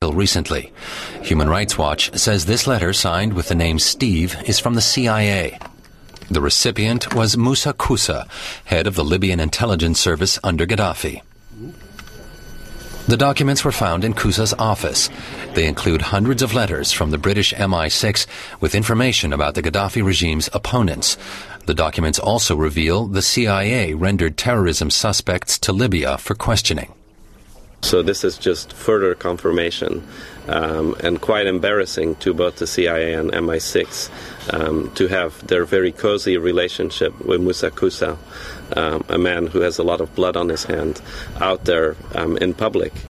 until recently. Human Rights Watch says this letter, signed with the name Steve, is from the CIA. The recipient was Moussa Koussa, head of the Libyan intelligence service under Gaddafi. The documents were found in Koussa's office. They include hundreds of letters from the British MI6 with information about the Gaddafi regime's opponents. The documents also reveal the CIA rendered terrorism suspects to Libya for questioning. So this is just further confirmation and quite embarrassing to both the CIA and MI6 to have their very cozy relationship with Moussa Koussa, a man who has a lot of blood on his hand, out there in public.